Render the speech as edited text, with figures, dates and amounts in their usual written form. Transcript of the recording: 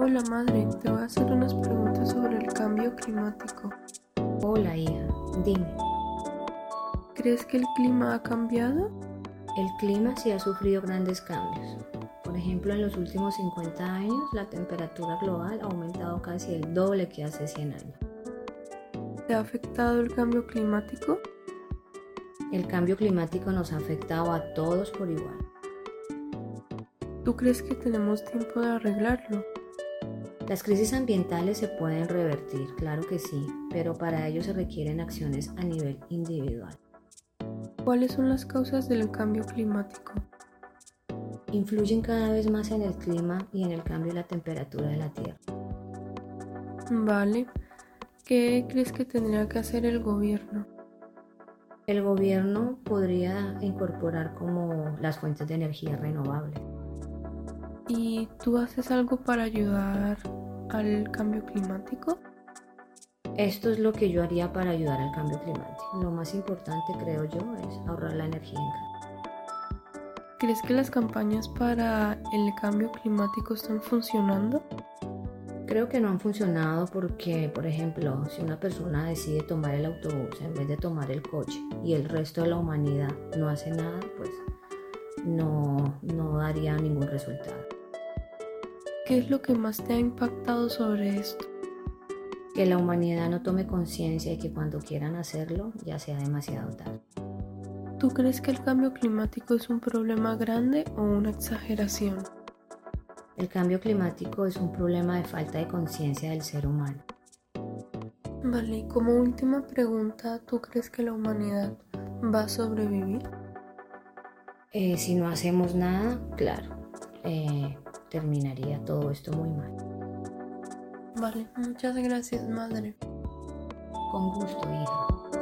Hola madre, te voy a hacer unas preguntas sobre el cambio climático. Hola hija, dime, ¿Crees que el clima ha cambiado? el clima sí ha sufrido grandes cambios. Por ejemplo, en los últimos 50 años la temperatura global ha aumentado casi el doble que hace 100 años. ¿Te ha afectado el cambio climático? El cambio climático nos ha afectado a todos por igual. ¿Tú crees que tenemos tiempo de arreglarlo? Las crisis ambientales se pueden revertir, claro que sí, pero para ello se requieren acciones a nivel individual. ¿Cuáles son las causas del cambio climático? Influyen cada vez más en el clima y en el cambio de la temperatura de la Tierra. Vale. ¿Qué crees que tendría que hacer el gobierno? El gobierno podría incorporar como las fuentes de energía renovables. ¿Y tú haces algo para ayudar al cambio climático? Esto es lo que yo haría para ayudar al cambio climático. Lo más importante, creo yo, es ahorrar la energía en casa. ¿Crees que las campañas para el cambio climático están funcionando? Creo que no han funcionado porque, por ejemplo, si una persona decide tomar el autobús en vez de tomar el coche y el resto de la humanidad no hace nada, pues no daría ningún resultado. ¿Qué es lo que más te ha impactado sobre esto? Que la humanidad no tome conciencia y que cuando quieran hacerlo ya sea demasiado tarde. ¿Tú crees que el cambio climático es un problema grande o una exageración? El cambio climático es un problema de falta de conciencia del ser humano. Vale, y como última pregunta, ¿tú crees que la humanidad va a sobrevivir? Si no hacemos nada, claro, terminaría todo esto muy mal. Vale, muchas gracias, madre. Con gusto, hija.